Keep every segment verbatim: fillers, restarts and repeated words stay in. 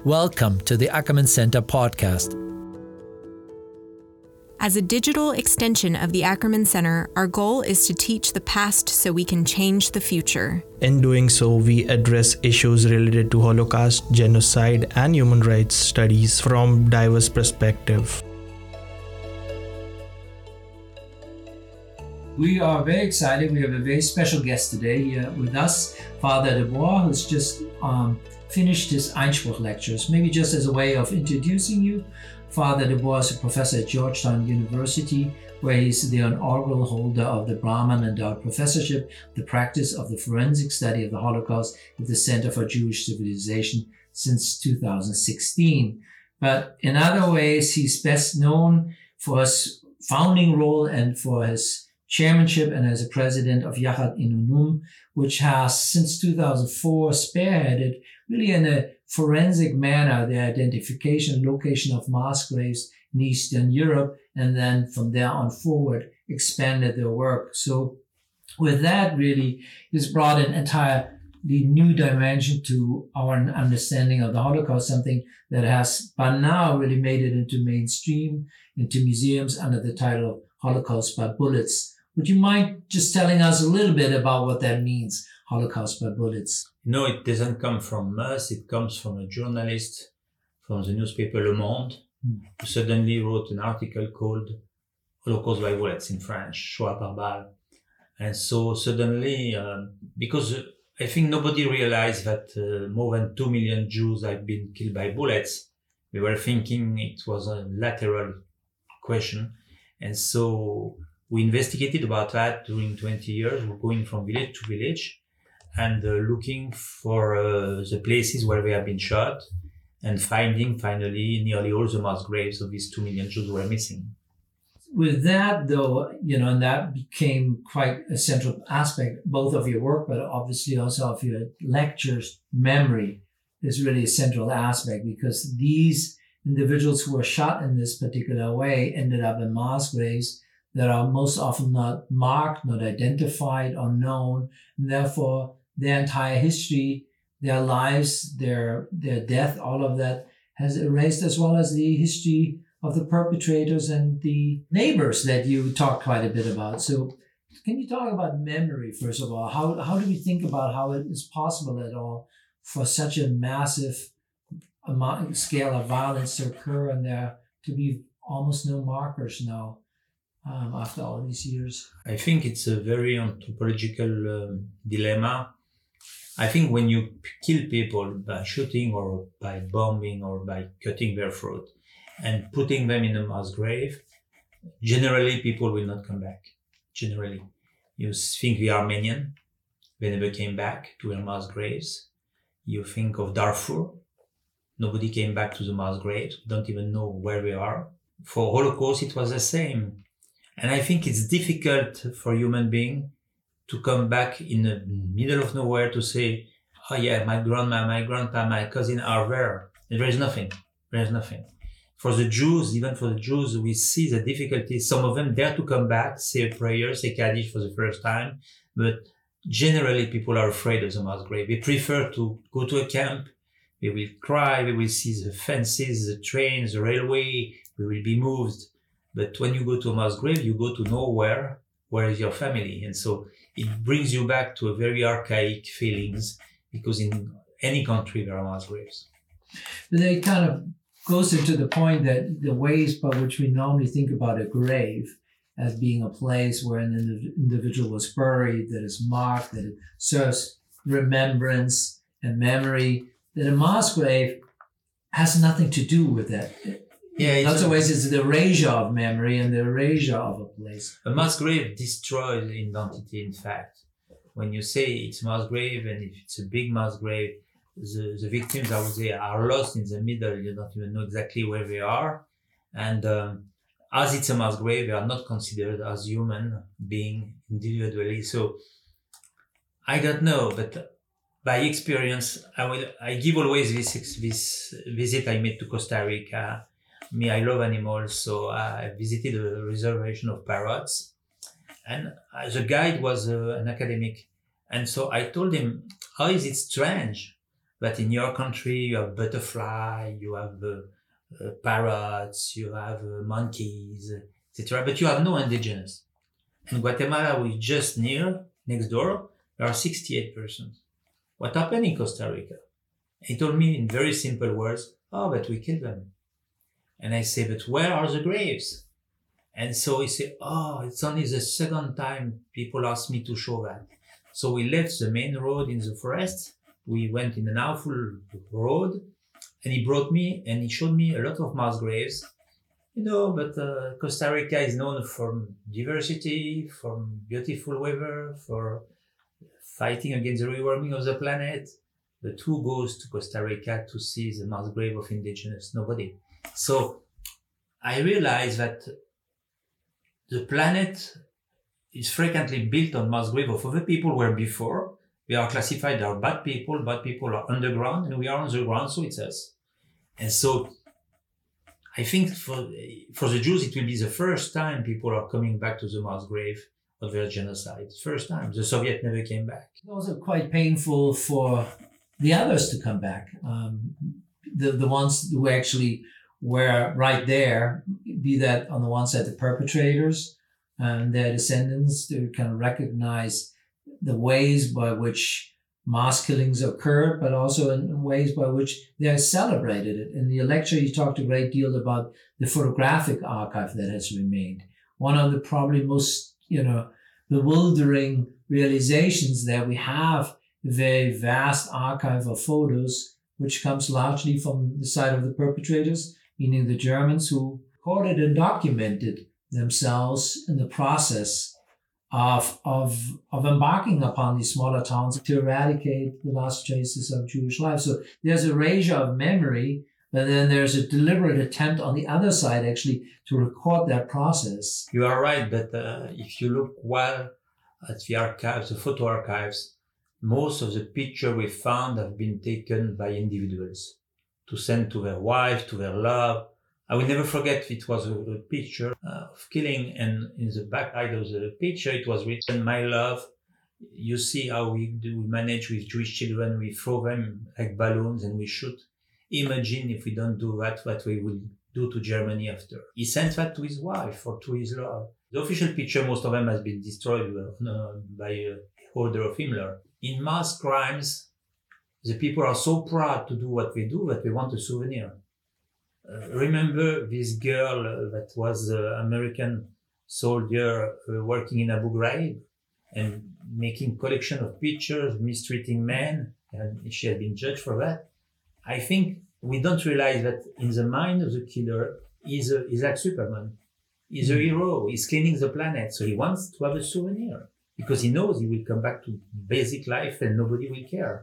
Welcome to the Ackerman Center podcast. As a digital extension of the Ackerman Center, our goal is to teach the past so we can change the future. In doing so, we address issues related to Holocaust, genocide, and human rights studies from diverse perspectives. We are very excited. We have a very special guest today here with us, Father Debois, who's just um, finished his Einspruch lectures. Maybe just as a way of introducing you, Father Debois is a professor at Georgetown University, where he's the inaugural holder of the Brahman Endowed Professorship, the practice of the forensic study of the Holocaust at the Center for Jewish Civilization since two thousand sixteen. But in other ways, he's best known for his founding role and for his chairmanship and as a president of Yachad Inunum, which has since two thousand four spearheaded really in a forensic manner the identification and location of mass graves in Eastern Europe, and then from there on forward expanded their work. So with that, really, he's brought an entirely new dimension to our understanding of the Holocaust, something that has by now really made it into mainstream, into museums under the title of Holocaust by Bullets. Would you mind just telling us a little bit about what that means, Holocaust by Bullets? No, it doesn't come from us. It comes from a journalist from the newspaper Le Monde, mm. who suddenly wrote an article called Holocaust by Bullets in French, Shoah par balle. And so suddenly, um, because I think nobody realized that uh, more than two million Jews have been killed by bullets, we were thinking it was a lateral question. And so we investigated about that during twenty years. We're going from village to village and uh, looking for uh, the places where they have been shot and finding finally nearly all the mass graves of these two million Jews were missing. With that, though, you know, and that became quite a central aspect, both of your work, but obviously also of your lectures. Memory is really a central aspect because these individuals who were shot in this particular way ended up in mass graves that are most often not marked, not identified or known, and therefore their entire history, their lives, their their death, all of that has erased, as well as the history of the perpetrators and the neighbors that you talked quite a bit about. So can you talk about memory, first of all? How how do we think about how it is possible at all for such a massive amount, scale of violence to occur and there to be almost no markers now? Um, after all these years? I think it's a very anthropological um, dilemma. I think when you kill people by shooting or by bombing or by cutting their throat and putting them in a mass grave, generally people will not come back. Generally. You think the Armenian, they never came back to their mass graves. You think of Darfur, nobody came back to the mass graves, don't even know where they are. For Holocaust, it was the same. And I think it's difficult for a human being to come back in the middle of nowhere to say, oh yeah, my grandma, my grandpa, my cousin are there. And there is nothing. There is nothing. For the Jews, even for the Jews, we see the difficulty. Some of them dare to come back, say a prayer, say Kaddish for the first time. But generally, people are afraid of the mass grave. They prefer to go to a camp. They will cry. They will see the fences, the trains, the railway. They will be moved. But when you go to a mass grave, you go to nowhere. Where is your family? And so it brings you back to a very archaic feelings because in any country there are mass graves. But it kind of goes into the point that the ways by which we normally think about a grave as being a place where an individual was buried, that is marked, that it serves remembrance and memory, that a mass grave has nothing to do with that. Yeah, in other ways, it's the erasure of memory and the erasure of a place. A mass grave destroys identity, in fact. When you say it's mass grave, and if it's a big mass grave, the, the victims, I would say, are lost in the middle. You don't even know exactly where they are. And um, as it's a mass grave, they are not considered as human being individually. So I don't know, but by experience, I will. I give always this this visit I made to Costa Rica. Me, I love animals, so I visited a reservation of parrots. And uh, the guide was uh, an academic. And so I told him, how is it strange that in your country you have butterfly, you have uh, uh, parrots, you have uh, monkeys, et cetera. But you have no indigenous. In Guatemala, we just near, next door, there are sixty-eight persons. What happened in Costa Rica? He told me in very simple words, oh, but we killed them. And I say, but where are the graves? And so he said, oh, it's only the second time people asked me to show that. So we left the main road in the forest. We went in an awful road, and he brought me and he showed me a lot of mass graves. You know, but uh, Costa Rica is known for diversity, for beautiful weather, for fighting against the rewarming of the planet. But who goes to Costa Rica to see the mass grave of indigenous? Nobody. So I realized that the planet is frequently built on mass grave of other people where before we are classified as bad people, bad people are underground, and we are on the ground, so it's us. And so I think for for the Jews, it will be the first time people are coming back to the mass grave of their genocide. First time. The Soviet never came back. It's also quite painful for the others to come back. Um, the, the ones who actually were right there, be that on the one side, the perpetrators and their descendants, to kind of recognize the ways by which mass killings occurred, but also in ways by which they celebrated it. In the lecture, you talked a great deal about the photographic archive that has remained. One of the probably most, you know, bewildering realizations that we have a very vast archive of photos, which comes largely from the side of the perpetrators, meaning the Germans who recorded and documented themselves in the process of of of embarking upon these smaller towns to eradicate the last traces of Jewish life. So there's erasure of memory, but then there's a deliberate attempt on the other side actually to record that process. You are right, but uh, if you look well at the archives, the photo archives, most of the pictures we found have been taken by individuals to send to their wife, to their love. I will never forget, it was a, a picture uh, of killing, and in the back side of the picture it was written, "My love, you see how we do we manage with Jewish children, we throw them like balloons and we shoot. Imagine if we don't do that, what we will do to Germany after." He sent that to his wife or to his love. The official picture, most of them has been destroyed uh, by a order of Himmler. In mass crimes, the people are so proud to do what they do that they want a souvenir. Uh, remember this girl uh, that was an uh, American soldier uh, working in Abu Ghraib and making collection of pictures, mistreating men, and she had been judged for that. I think we don't realize that in the mind of the killer, he's, a, he's like Superman. He's a hero. He's cleaning the planet. So he wants to have a souvenir because he knows he will come back to basic life and nobody will care.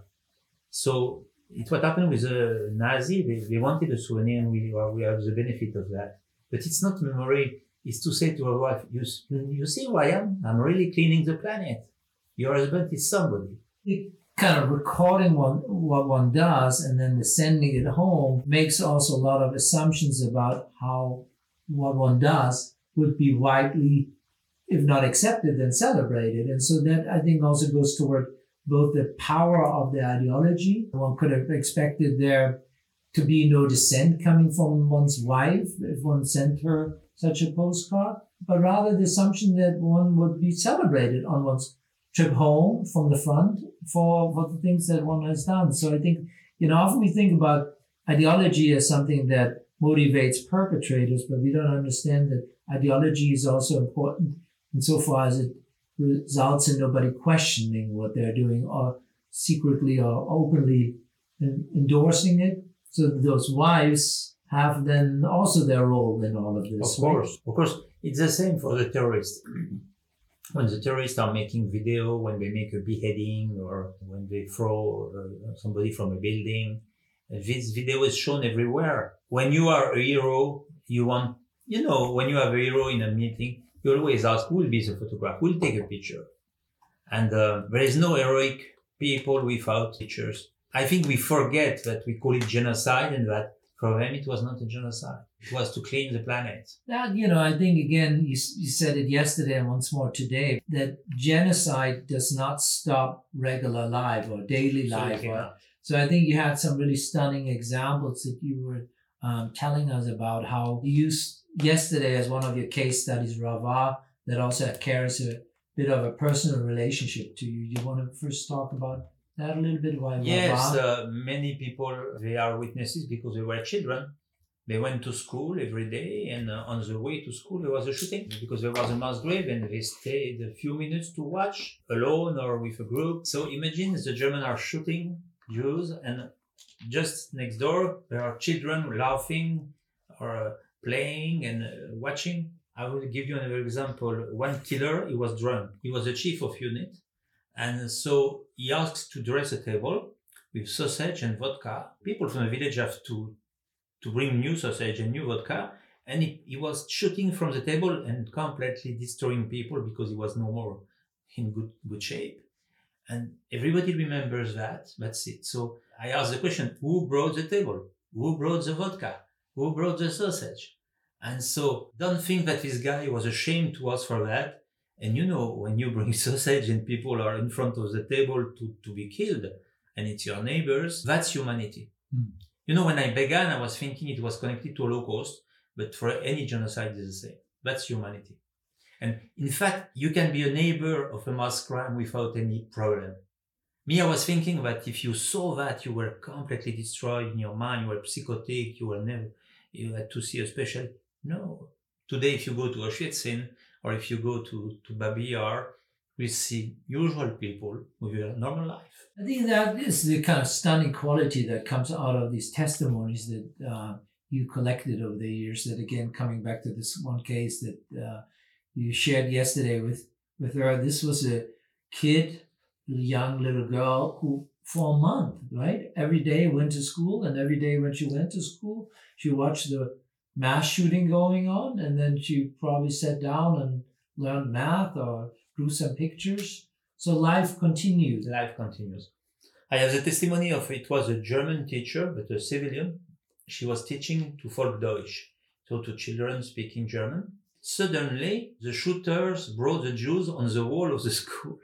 So it's what happened with the Nazi. They, they wanted a souvenir and we, we have the benefit of that. But it's not memory. It's to say to a wife, you, you see who I am? I'm really cleaning the planet. Your husband is somebody. The kind of recording one, what one does and then the sending it home makes also a lot of assumptions about how what one does would be widely, if not accepted, then celebrated. And so that, I think, also goes toward both the power of the ideology. One could have expected there to be no dissent coming from one's wife if one sent her such a postcard, but rather the assumption that one would be celebrated on one's trip home from the front for, for the things that one has done. So I think, you know, often we think about ideology as something that motivates perpetrators, but we don't understand that ideology is also important insofar as it results in nobody questioning what they're doing or secretly or openly endorsing it. So those wives have then also their role in all of this. Of course, of course. It's the same for the terrorists. When the terrorists are making video, when they make a beheading or when they throw uh, somebody from a building, this video is shown everywhere. When you are a hero, you want, you know, when you have a hero in a meeting, you always ask, who will be the photograph? Who will take a picture? And uh, there is no heroic people without pictures. I think we forget that we call it genocide and that for them it was not a genocide. It was to clean the planet. That, you know, I think, again, you, you said it yesterday and once more today, that genocide does not stop regular life or daily life or So I think you had some really stunning examples that you were um, telling us about how you used yesterday as one of your case studies, Rava, that also carries a bit of a personal relationship to you. You want to first talk about that a little bit? Why Yes, Rava? uh, many people, they are witnesses because they were children. They went to school every day, and uh, on the way to school there was a shooting because there was a mass grave, and they stayed a few minutes to watch alone or with a group. So imagine the Germans are shooting Jews, and just next door there are children laughing or uh, playing and uh, watching. I will give you another example. One killer, he was drunk. He was the chief of unit, and so he asked to dress a table with sausage and vodka. People from the village have to to bring new sausage and new vodka, and he, he was shooting from the table and completely destroying people because he was no more in good good shape. And everybody remembers that. That's it. So I asked the question, who brought the table? Who brought the vodka? Who brought the sausage? And so don't think that this guy was ashamed to ask for that. And you know, when you bring sausage and people are in front of the table to, to be killed, and it's your neighbors, that's humanity. Mm. You know, when I began, I was thinking it was connected to Holocaust, but for any genocide, it's the same. That's humanity. And in fact, you can be a neighbor of a mass crime without any problem. Me, I was thinking that if you saw that, you were completely destroyed in your mind, you were psychotic, you were never, you had to see a special. No. Today, if you go to Auschwitz or if you go to, to Babi Yar, we see usual people with a normal life. I think that is the kind of stunning quality that comes out of these testimonies that uh, you collected over the years. That again, coming back to this one case that uh, you shared yesterday with, with her, this was a kid, young little girl who for a month, right? Every day went to school, and every day when she went to school, she watched the mass shooting going on, and then she probably sat down and learned math or drew some pictures. So life continues. Life continues. I have the testimony of, it was a German teacher, but a civilian. She was teaching to Volksdeutsch, so to children speaking German. Suddenly, the shooters brought the Jews on the wall of the school,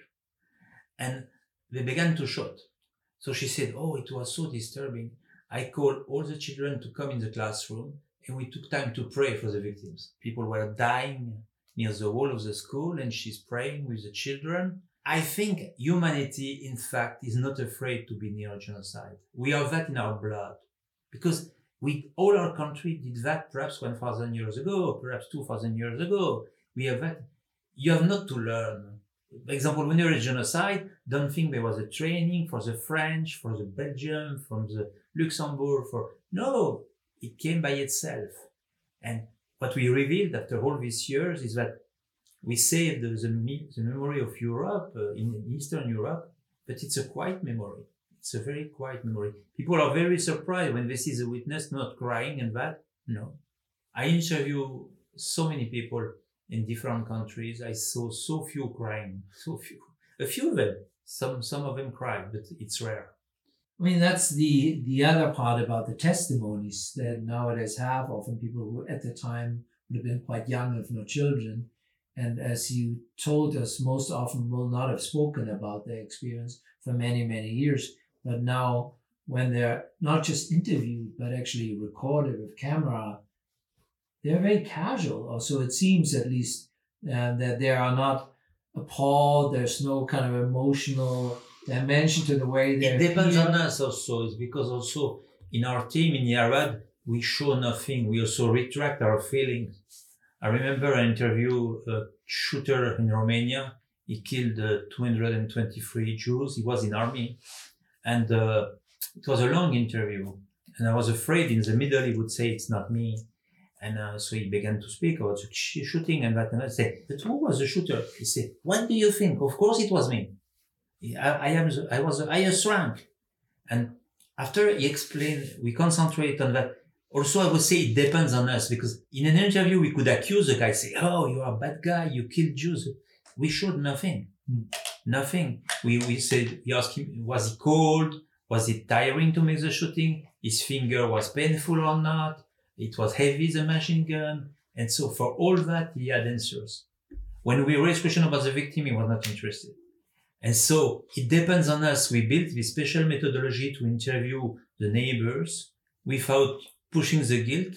and they began to shoot. So she said, oh, it was so disturbing. I called all the children to come in the classroom, and we took time to pray for the victims. People were dying near the wall of the school, and she's praying with the children. I think humanity, in fact, is not afraid to be near genocide. We have that in our blood, because we, all our country did that perhaps one thousand years ago, perhaps two thousand years ago. We have that. You have not to learn. For example, when there is genocide, don't think there was a training for the French, for the Belgium, from the Luxembourg, for, no, it came by itself. And what we revealed after all these years is that we saved the, the, the memory of Europe, uh, in Eastern Europe, but it's a quiet memory. It's a very quiet memory. People are very surprised when they see the witness not crying and that. No. I interview so many people in different countries. I saw so few crying, so few. A few of them. Some, some of them cried, but it's rare. I mean, that's the, the other part about the testimonies that nowadays have often people who at the time would have been quite young, if no children. And as you told us, most often will not have spoken about their experience for many, many years. But now when they're not just interviewed, but actually recorded with camera, they're very casual. Also, it seems at least uh, that they are not appalled. There's no kind of emotional dimension to the way they It depends on us also. It's because also in our team in Yarad, we show nothing. We also retract our feelings. I remember an interview, a shooter in Romania. He killed uh, two hundred twenty-three Jews. He was in army. And uh, it was a long interview. And I was afraid in the middle he would say, it's not me. And uh, so he began to speak about the sh- shooting and that. And I said, but who was the shooter? He said, what do you think? Of course it was me. I, I, am the, I was the highest rank. And after he explained, we concentrate on that. Also, I would say it depends on us, because in an interview, we could accuse the guy, say, oh, you are a bad guy, you killed Jews. We showed nothing. Mm. Nothing. We, we said, we asked him, was he cold? Was it tiring to make the shooting? His finger was painful or not? It was heavy, the machine gun. And so for all that, he had answers. When we raised question about the victim, he was not interested. And so it depends on us. We built this special methodology to interview the neighbors without pushing the guilt.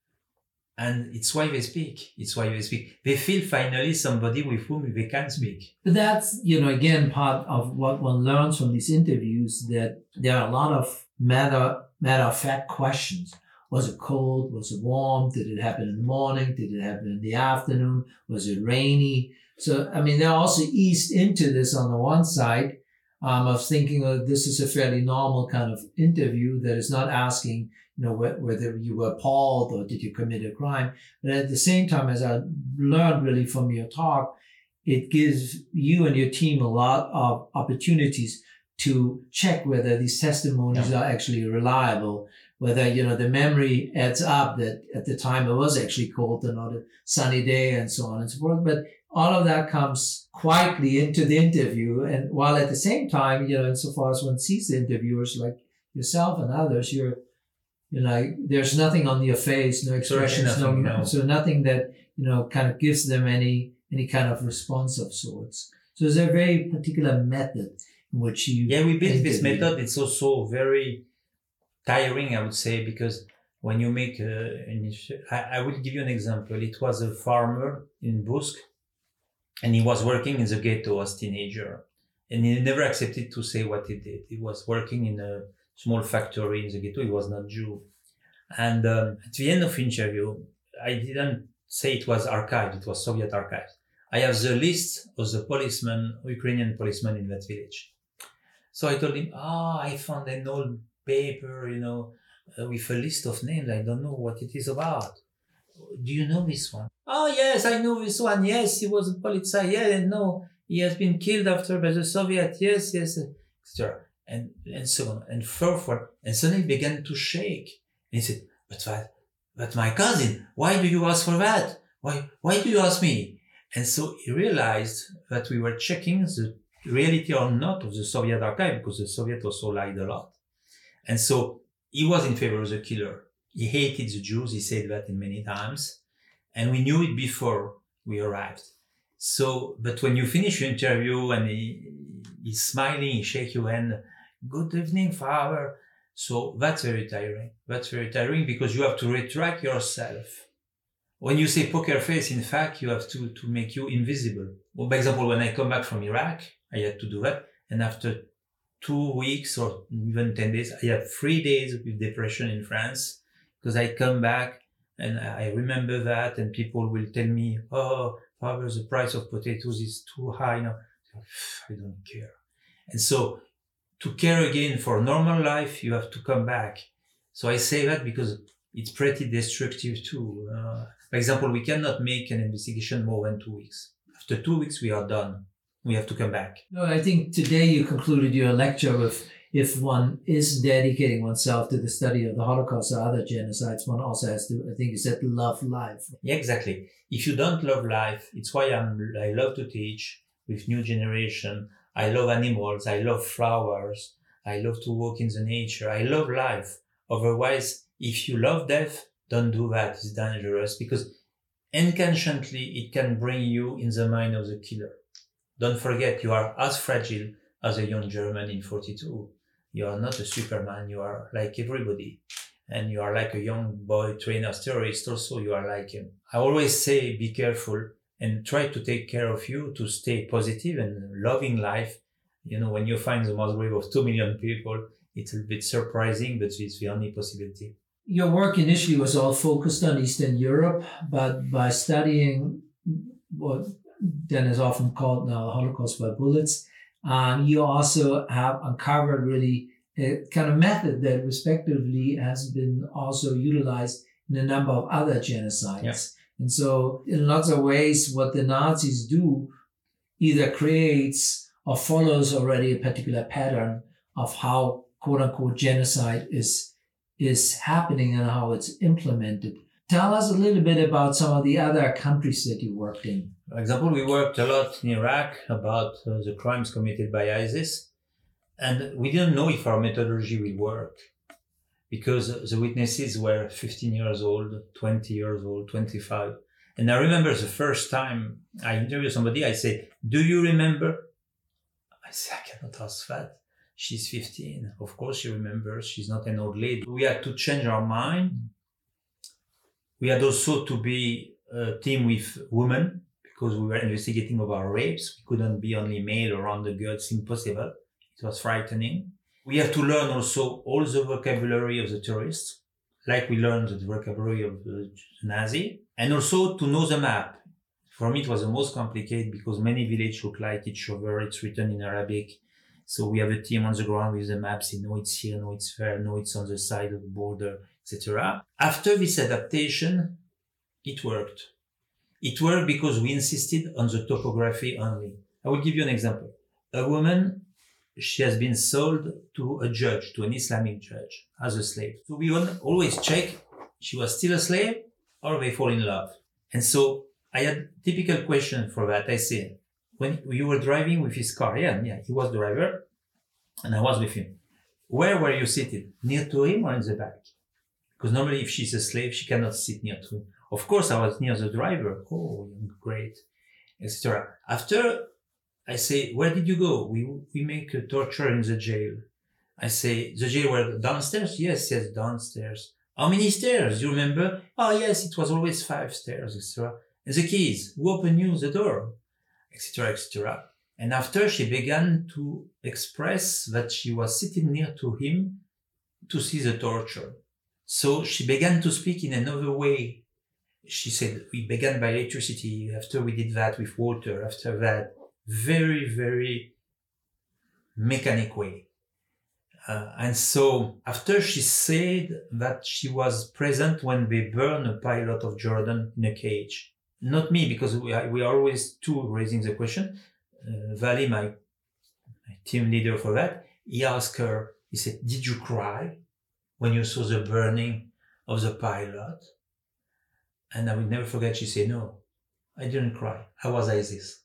And it's why they speak. It's why they speak. They feel finally somebody with whom they can speak. But that's, you know, again, part of what one learns from these interviews, that there are a lot of matter, matter of fact questions. Was it cold? Was it warm? Did it happen in the morning? Did it happen in the afternoon? Was it rainy? So, I mean, they're also eased into this on the one side, um, of thinking, oh, this is a fairly normal kind of interview that is not asking, you know, wh- whether you were appalled or did you commit a crime. But at the same time, as I learned really from your talk, it gives you and your team a lot of opportunities to check whether these testimonies Yeah. are actually reliable, whether, you know, the memory adds up that at the time it was actually cold and not a sunny day and so on and so forth. But all of that comes quietly into the interview. And while at the same time, you know, insofar as one sees the interviewers like yourself and others, you're, you know, there's nothing on your face, no expressions, nothing, no, no. so nothing that, you know, kind of gives them any, any kind of response of sorts. So there's a very particular method in which you. Yeah, we built this interview. method. It's also very tiring, I would say, because when you make a, an, I, I will give you an example. It was a farmer in Busk, and he was working in the ghetto as a teenager, and he never accepted to say what he did. He was working in a small factory in the ghetto. He was not Jew. And um, at the end of the interview, I didn't say it was archived. It was Soviet archives. I have the list of the policemen, Ukrainian policemen in that village. So I told him, ah, oh, I found an old paper, you know, uh, with a list of names. I don't know what it is about. Do you know this one? Oh, yes, I know this one. Yes, he was a polizei. Yeah, no, he has been killed after by the Soviet. Yes, yes, et cetera. And, and so on, and forward. And suddenly he began to shake. And he said, but what, but my cousin, why do you ask for that? Why, why do you ask me? And so he realized that we were checking the reality or not of the Soviet archive, because the Soviet also lied a lot. And so he was in favor of the killer. He hated the Jews. He said that in many times. And we knew it before we arrived. So, but when you finish your interview and he, he's smiling, he shakes your hand, good evening, father. So that's very tiring. That's very tiring because you have to retract yourself. When you say poker face, in fact, you have to, to make you invisible. Well, by example, when I come back from Iraq, I had to do that. And after two weeks or even ten days, I had three days with depression in France because I come back and I remember that and people will tell me, oh, Father, the price of potatoes is too high now. I don't care. And so to care again for normal life, you have to come back. So I say that because it's pretty destructive too. Uh, for example, we cannot make an investigation more than two weeks. After two weeks, we are done. We have to come back. No, I think today you concluded your lecture with, if one is dedicating oneself to the study of the Holocaust or other genocides, one also has to, I think you said, love life. Yeah, exactly. If you don't love life, it's why I'm, I love to teach with new generation. I love animals. I love flowers. I love to walk in the nature. I love life. Otherwise, if you love death, don't do that. It's dangerous because inconsciently it can bring you in the mind of the killer. Don't forget, you are as fragile as a young German in forty-two. You are not a Superman. You are like everybody. And you are like a young boy trained as terrorist. Also, you are like him. I always say, be careful and try to take care of you to stay positive and loving life. You know, when you find the mass grave of two million people, it's a bit surprising, but it's the only possibility. Your work initially was all focused on Eastern Europe, but by studying what then is often called now the Holocaust by bullets, um, you also have uncovered really a kind of method that respectively has been also utilized in a number of other genocides. Yeah. And so in lots of ways, what the Nazis do either creates or follows already a particular pattern of how quote unquote genocide is, is happening and how it's implemented. Tell us a little bit about some of the other countries that you worked in. For example, we worked a lot in Iraq about uh, the crimes committed by ISIS. And we didn't know if our methodology will work because the witnesses were fifteen years old, twenty years old, twenty-five. And I remember the first time I interviewed somebody, I say, do you remember? I say, I cannot ask that. She's fifteen. Of course she remembers. She's not an old lady. We had to change our mind. We had also to be a team with women because we were investigating about rapes. We couldn't be only male around the girls. It's impossible. It was frightening. We have to learn also all the vocabulary of the terrorists, like we learned the vocabulary of the Nazi, and also to know the map. For me, it was the most complicated because many villages look like each other. It's written in Arabic. So we have a team on the ground with the maps. Say, no, it's here, no, it's there, no, it's on the side of the border, et cetera. After this adaptation, it worked. It worked because we insisted on the topography only. I will give you an example. A woman, she has been sold to a judge, to an Islamic judge, as a slave. So we always check, she was still a slave or they fall in love. And so I had a typical question for that. I said, when you were driving with his car, yeah, yeah, he was the driver, and I was with him. Where were you seated? Near to him or in the back? Because normally if she's a slave, she cannot sit near to him. Of course, I was near the driver. Oh, great, et cetera. After, I say, where did you go? We we make a torture in the jail. I say, the jail were downstairs? Yes, yes, downstairs. How many stairs? You remember? Oh, yes, it was always five stairs, et cetera. And the keys, who opened you the door? et cetera, et cetera. And after she began to express that she was sitting near to him to see the torture. So she began to speak in another way. She said, we began by electricity. After we did that with water. After that, very, very mechanic way. Uh, and so after she said that she was present when they burned a pilot of Jordan in a cage. Not me, because we are, we are always two raising the question. Uh, Vali, my, my team leader for that, he asked her, he said, did you cry when you saw the burning of the pilot? And I will never forget, she said, no, I didn't cry. I was ISIS.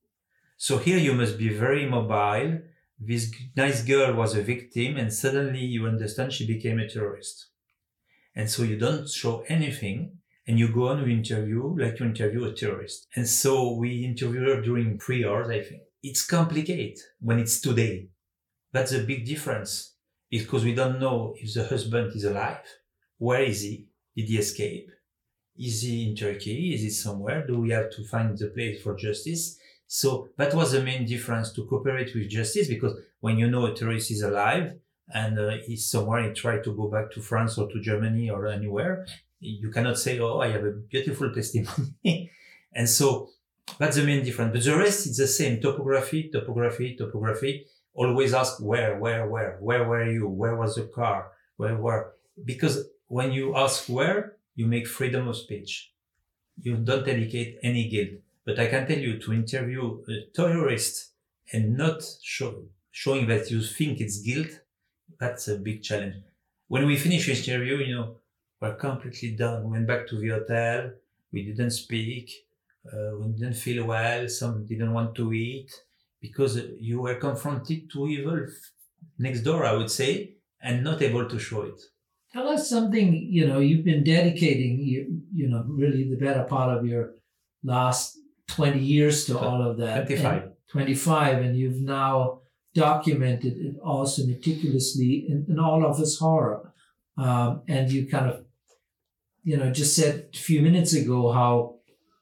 So here you must be very mobile. This nice girl was a victim and suddenly you understand she became a terrorist. And so you don't show anything. And you go on with interview like you interview a terrorist. And so we interview her during three hours, I think. It's complicated when it's today. That's a big difference because we don't know if the husband is alive. Where is he? Did he escape? Is he in Turkey? Is he somewhere? Do we have to find the place for justice? So that was the main difference, to cooperate with justice, because when you know a terrorist is alive and uh, he's somewhere, he tried to go back to France or to Germany or anywhere, you cannot say, oh, I have a beautiful testimony. And so that's the main difference. But the rest is the same. Topography, topography, topography. Always ask where, where, where, where were you? Where was the car? Where were? Because when you ask where, you make freedom of speech. You don't dedicate any guilt. But I can tell you, to interview a terrorist and not show, showing that you think it's guilt, that's a big challenge. When we finish this interview, you know, we're completely done. We went back to the hotel. We didn't speak. Uh, we didn't feel well. Some didn't want to eat because you were confronted to evil next door, I would say, and not able to show it. Tell us something, you know, you've been dedicating, you, you know, really the better part of your last twenty years to all of that. twenty-five. And twenty-five, and you've now documented it also meticulously in, in all of its horror. Um, and you kind of, you know, just said a few minutes ago how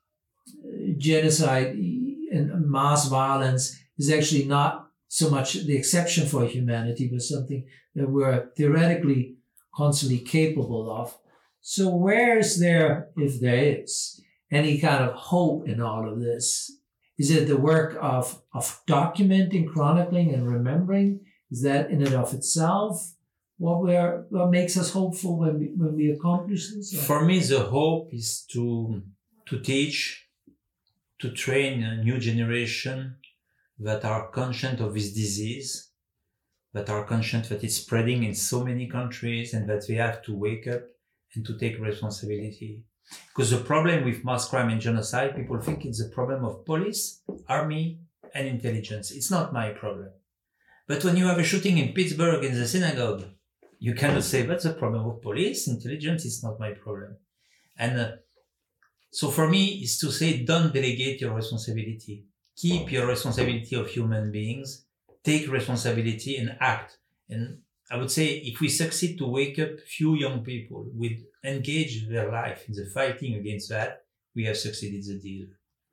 genocide and mass violence is actually not so much the exception for humanity, but something that we're theoretically constantly capable of. So where is there, if there is, any kind of hope in all of this? Is it the work of, of documenting, chronicling, and remembering? Is that in and of itself what we're, what makes us hopeful when we, when we accomplish this? Or? For me, the hope is to to teach, to train a new generation that are conscious of this disease, that are conscious that it's spreading in so many countries, and that they have to wake up and to take responsibility. Because the problem with mass crime and genocide, people think it's a problem of police, army, and intelligence. It's not my problem. But when you have a shooting in Pittsburgh in the synagogue, you cannot say that's a problem of police, intelligence, it's not my problem. And uh, so for me, it's to say, don't delegate your responsibility. Keep your responsibility of human beings take responsibility and act. And I would say if we succeed to wake up few young people with engage their life in the fighting against that, we have succeeded the deal.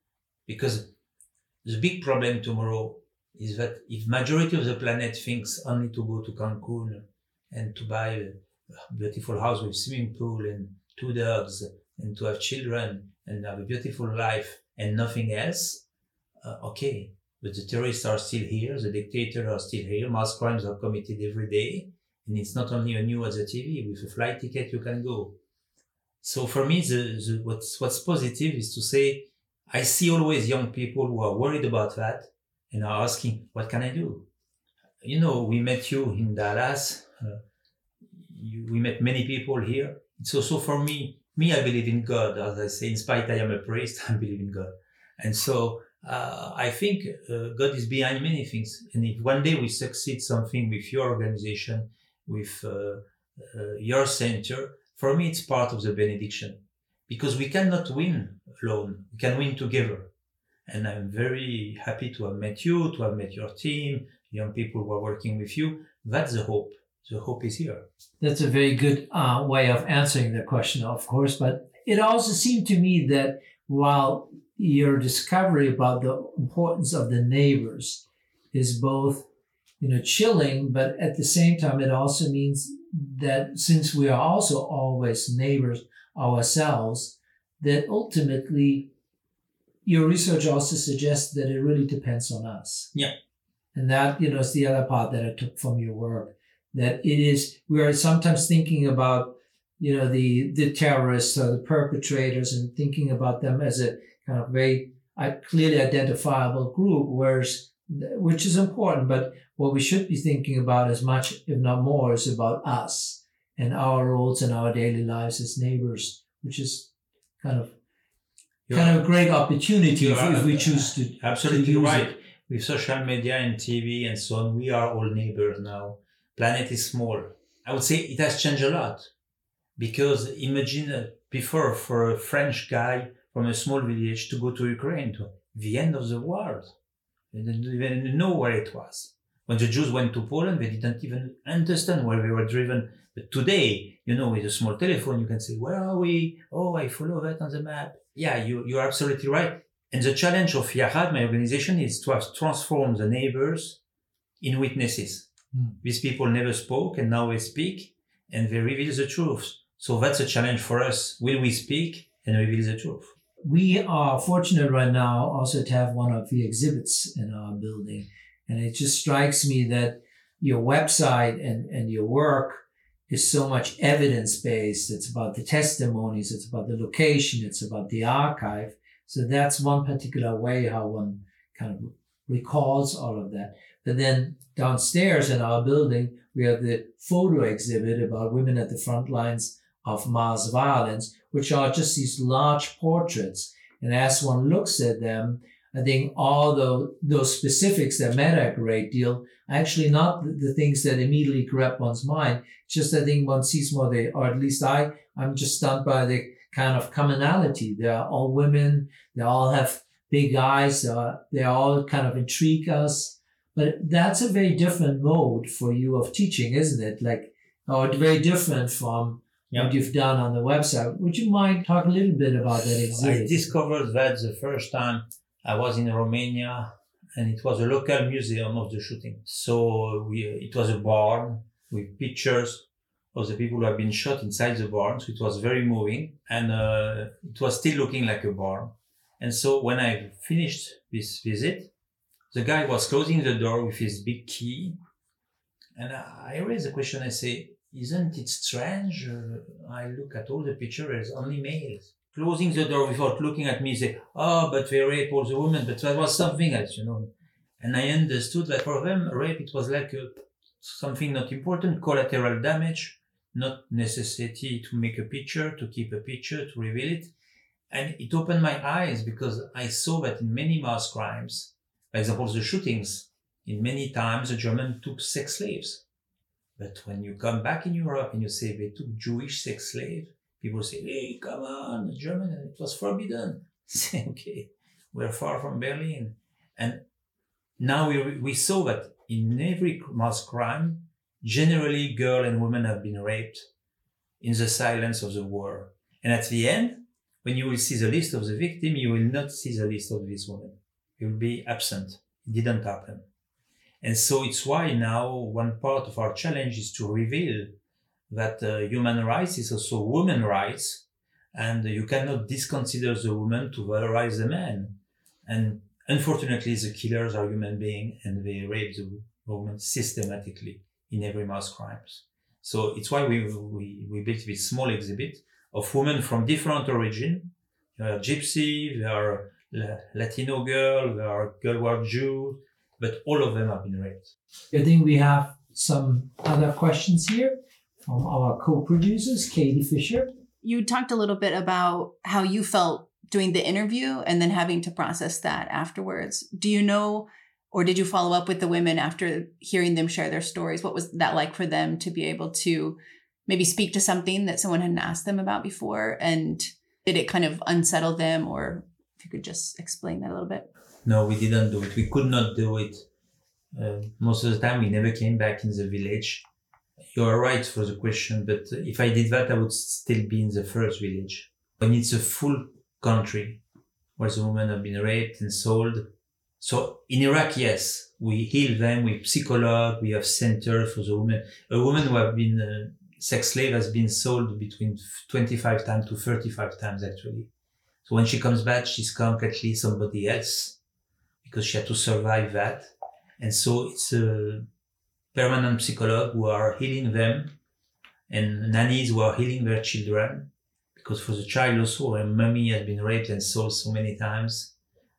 Because the big problem tomorrow is that if majority of the planet thinks only to go to Cancun and to buy a beautiful house with swimming pool and two dogs and to have children and have a beautiful life and nothing else, uh, okay, but the terrorists are still here, the dictators are still here, mass crimes are committed every day, and it's not only a new as a T V, with a flight ticket you can go. So for me, the, the, what's, what's positive is to say, I see always young people who are worried about that and are asking, what can I do? You know, we met you in Dallas. Uh, you, we met many people here. So, so for me, me, I believe in God. As I say, in spite I am a priest, I believe in God. And so uh, I think uh, God is behind many things. And if one day we succeed something with your organization, with uh, uh, your center, for me, it's part of the benediction. Because we cannot win alone. We can win together. And I'm very happy to have met you, to have met your team, young people who are working with you. That's the hope. The hope is here. That's a very good uh, way of answering the question, of course. But it also seemed to me that while your discovery about the importance of the neighbors is both, you know, chilling, but at the same time, it also means that since we are also always neighbors ourselves, that ultimately your research also suggests that it really depends on us. Yeah. And that, you know, is the other part that I took from your work, that it is, we are sometimes thinking about, you know, the, the terrorists or the perpetrators and thinking about them as a kind of very uh, clearly identifiable group, whereas, which is important, but what we should be thinking about as much, if not more, is about us and our roles in our daily lives as neighbors, which is kind of You're kind of a great opportunity if, if we choose to absolutely to use right. it. With social media and T V and so on, we are all neighbors now. Planet is small. I would say it has changed a lot because imagine uh, before for a French guy from a small village to go to Ukraine, to the end of the world. They didn't even know where it was. When the Jews went to Poland, they didn't even understand where they were driven. But today, you know, with a small telephone, you can say, where are we? Oh, I follow that on the map. Yeah, you, you're absolutely right. And the challenge of Yahad, my organization, is to have transformed the neighbors in witnesses. Mm. These people never spoke and now they speak and they reveal the truth. So that's a challenge for us. Will we speak and reveal the truth? We are fortunate right now also to have one of the exhibits in our building. And it just strikes me that your website and, and your work is so much evidence-based. It's about the testimonies. It's about the location. It's about the archive. So that's one particular way how one kind of recalls all of that. But then downstairs in our building, we have the photo exhibit about women at the front lines of mass violence, which are just these large portraits. And as one looks at them, I think all the, those specifics that matter a great deal are actually not the, the things that immediately grab one's mind. Just I think one sees more, they, or at least I, I'm just stunned by the kind of commonality. They're all women. They all have big eyes. Uh, they all kind of intrigue us. But that's a very different mode for you of teaching, isn't it? Like, or very different from yeah. what you've done on the website. Would you mind talking a little bit about that exhibit? I discovered that the first time I was in Romania, and it was a local museum of the shooting. So we, it was a barn with pictures of the people who have been shot inside the barn. So it was very moving, and uh, it was still looking like a barn. And so when I finished this visit, the guy was closing the door with his big key. And I raised the question, I say, isn't it strange? Uh, I look at all the pictures, there's only males. Closing the door without looking at me, say, oh, but they rape all the women, but that was something else, you know. And I understood that for them, rape, it was like a, something not important, collateral damage, not necessity to make a picture, to keep a picture, to reveal it. And it opened my eyes because I saw that in many mass crimes, for example, the shootings, in many times the Germans took sex slaves. But when you come back in Europe and you say they took Jewish sex slaves, people say, hey, come on, German, it was forbidden. Say, okay, we're far from Berlin. And now we we saw that in every mass crime, generally girls and women have been raped in the silence of the war. And at the end, when you will see the list of the victim, you will not see the list of this woman. It will be absent. It didn't happen. And so it's why now one part of our challenge is to reveal that uh, human rights is also women's rights, and you cannot disconsider the woman to valorize the man. And unfortunately, the killers are human beings, and they rape the woman systematically in every mass crimes. So it's why we we, we built this small exhibit of women from different origin. There are Gypsy, there are Latino girls, there are girls who are Jews, but all of them have been raped. I think we have some other questions here from our co-producers, Katie Fisher. You talked a little bit about how you felt doing the interview and then having to process that afterwards. Do you know, or did you follow up with the women after hearing them share their stories? What was that like for them to be able to maybe speak to something that someone hadn't asked them about before? And did it kind of unsettle them? Or if you could just explain that a little bit. No, we didn't do it. We could not do it. Uh, most of the time, we never came back in the village. You are right for the question, but if I did that, I would still be in the first village. When it's a full country where the women have been raped and sold. So in Iraq, yes, we heal them with psychologue, we have center for the women. A woman who have been uh, sex slave has been sold between twenty-five times to thirty-five times actually. So when she comes back, she's completely somebody else because she had to survive that. And so it's a permanent psychologue who are healing them and nannies who are healing their children. Because for the child also, her mommy has been raped and sold so many times.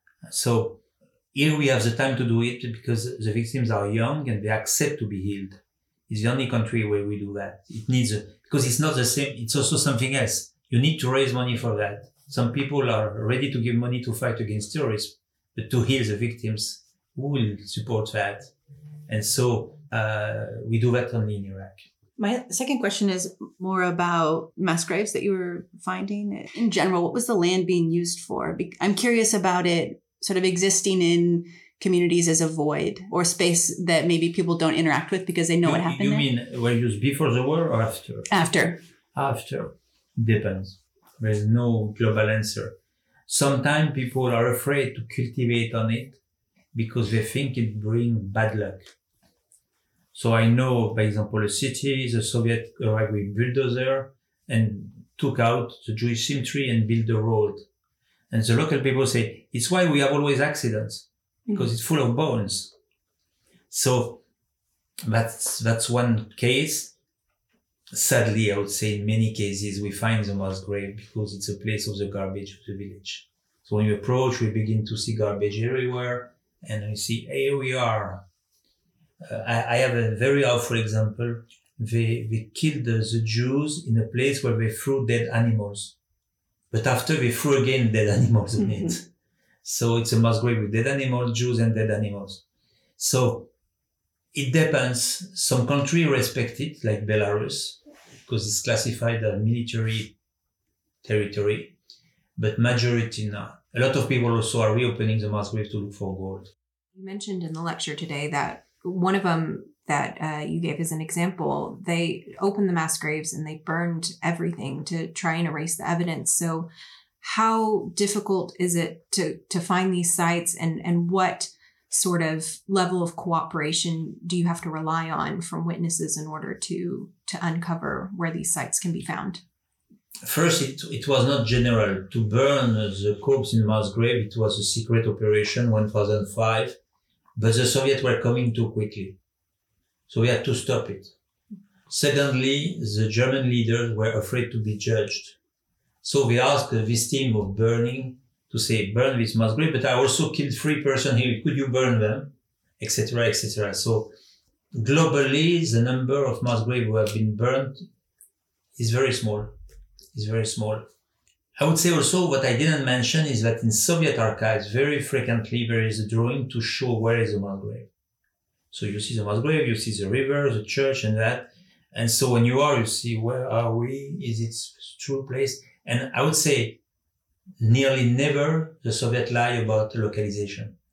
So here we have the time to do it because the victims are young and they accept to be healed. It's the only country where we do that. It needs, a, because it's not the same, it's also something else. You need to raise money for that. Some people are ready to give money to fight against terrorism, but to heal the victims, who will support that? And so uh, we do that only in Iraq. My second question is more about mass graves that you were finding. In general, what was the land being used for? I'm curious about it sort of existing in communities as a void or space that maybe people don't interact with because they know you, what happened You there? mean were used before the war or after? After. After. Depends. There is no global answer. Sometimes people are afraid to cultivate on it because they think it brings bad luck. So I know, for example, a city, the Soviet arrived with bulldozer and took out the Jewish cemetery and built the road. And the local people say, it's why we have always accidents, because it's full of bones. So that's, that's one case. Sadly, I would say in many cases, we find the mass grave because it's a place of the garbage of the village. So when you approach, we begin to see garbage everywhere and we see, here we are. Uh, I, I have a very awful example. They, they killed the, the Jews in a place where they threw dead animals. But after they threw again dead animals in mm-hmm. it. So it's a mass grave with dead animals, Jews and dead animals. So it depends. Some countries respect it, like Belarus, because it's classified as military territory, but majority not. A lot of people also are reopening the mass grave to look for gold. You mentioned in the lecture today that one of them that uh, you gave as an example, they opened the mass graves and they burned everything to try and erase the evidence. So how difficult is it to, to find these sites, and, and what sort of level of cooperation do you have to rely on from witnesses in order to, to uncover where these sites can be found? First, it, it was not general. To burn the corpse in mass grave, it was a secret operation, one thousand five, but the Soviets were coming too quickly. So we had to stop it. Secondly, the German leaders were afraid to be judged. So we asked this team of burning to say, burn this mass grave, but I also killed three persons here. Could you burn them? Etc., et cetera. So globally, the number of mass graves who have been burned is very small. Is very small. I would say also what I didn't mention is that in Soviet archives, very frequently there is a drawing to show where is the mass grave. So you see the mass grave, you see the river, the church and that. And so when you are, you see where are we? Is it true place? And I would say nearly never the Soviet lie about localization.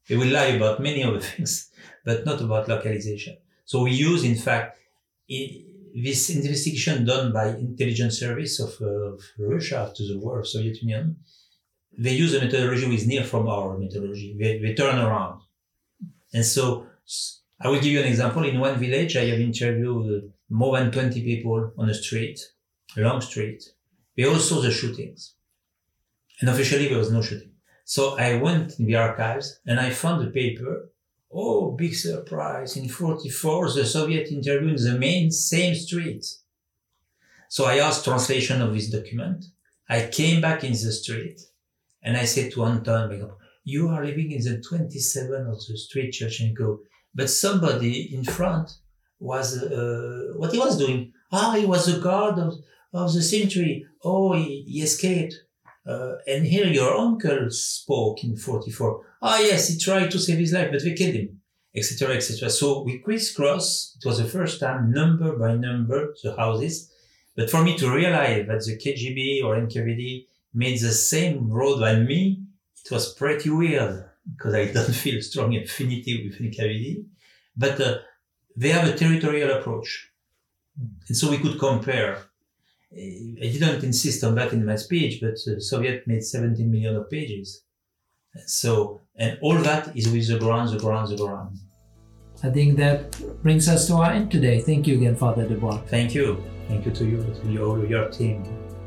They will lie about many other things, but not about localization. So we use, in fact, I- this investigation done by intelligence service of, uh, of Russia after the war of Soviet Union. They use a methodology which is near from our methodology. They, they turn around. And so I will give you an example. In one village, I have interviewed more than twenty people on a street, a long street. They all saw the shootings. And officially there was no shooting. So I went in the archives and I found a paper. Oh, big surprise. In forty-four, the Soviet interviewed in the main same street. So I asked translation of this document. I came back in the street and I said to Anton, you are living in the twenty-seven of the street, Shevchenko, but somebody in front was, uh, what he was doing? Ah, he was a guard of, of the cemetery. Oh, he, he escaped. Uh, and here your uncle spoke in forty-four. Ah, yes, he tried to save his life, but they killed him, et cetera, et cetera. So we crisscross. It was the first time, number by number, the houses. But for me to realize that the K G B or N K V D made the same road than me, it was pretty weird because I don't feel strong affinity with N K V D. But uh, they have a territorial approach. And so we could compare. I didn't insist on that in my speech, but the Soviet made seventeen million of pages. So, and all that is with the ground, the ground, the ground. I think that brings us to our end today. Thank you again, Father Dubois. Thank you. Thank you to you, to your, your team.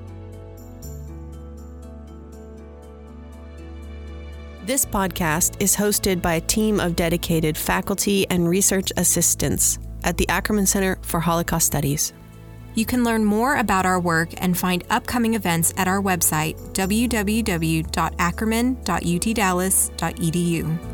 This podcast is hosted by a team of dedicated faculty and research assistants at the Ackerman Center for Holocaust Studies. You can learn more about our work and find upcoming events at our website, w w w dot ackerman dot u t dallas dot e d u.